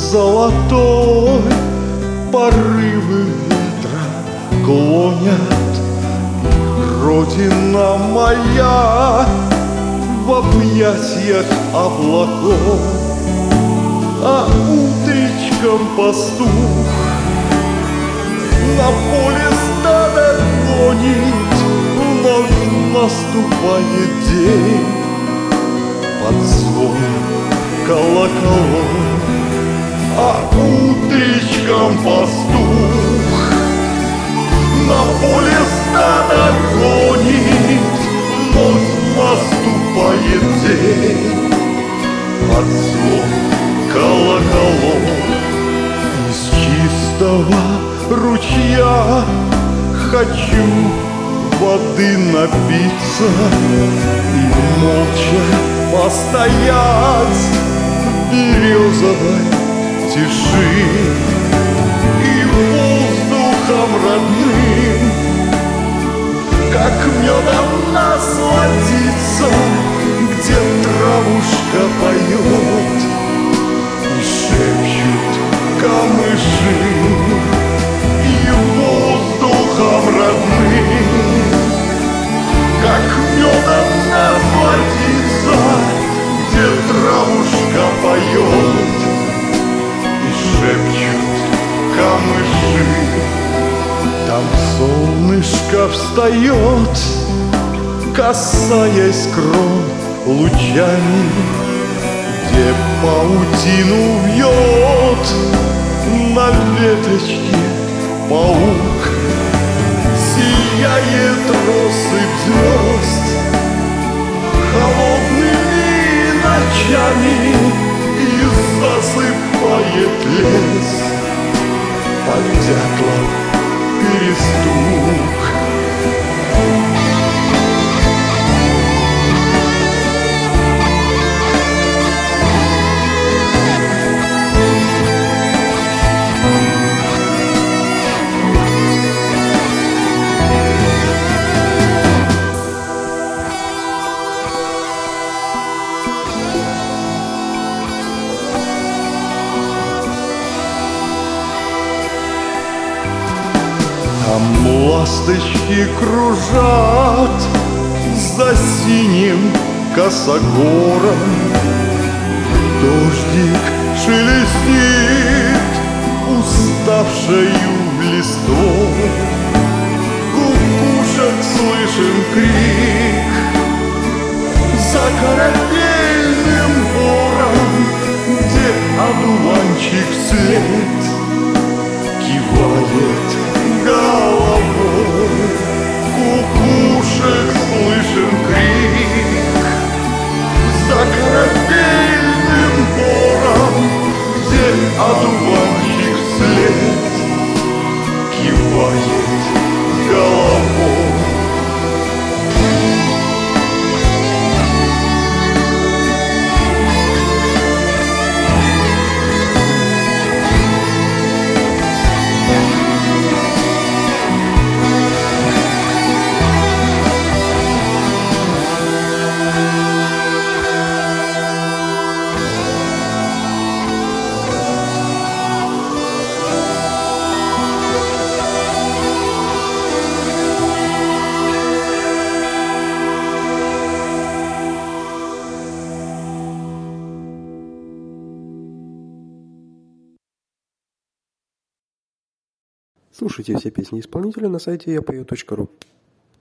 золотой порывы ветра клонят. Родина моя в объятиях облаков, а утречком пастух на поле стадо гонит. Вновь наступает день под звон колоколов, а утречком пастух на поле стадо гонит. Вновь наступает день под звон колоколов. Из чистого ручья хочу воды напиться и молча постоять в березовой тиши. И воздухом родным, как медом насладиться, где травушка поет и шепчут камыши. И воздухом родным, как медом насладиться, где травушка поет и шепчут камыши. Там солнышко встает, касаясь крон лучами, где паутину вьет на веточке паук. Сияет россыпь звезд холодными ночами и засыпает лес под дятлом перестук. Там ласточки кружат за синим косогором, дождик шелестит уставшею листвой. Кукушек слышен крик за корабельным бором, где одуванчик вслед кивает головой. Кукушек слышен крик за корабельным бором, где одуванчик вслед кивает головой. Слушайте все песни исполнителя на сайте yapою.ru.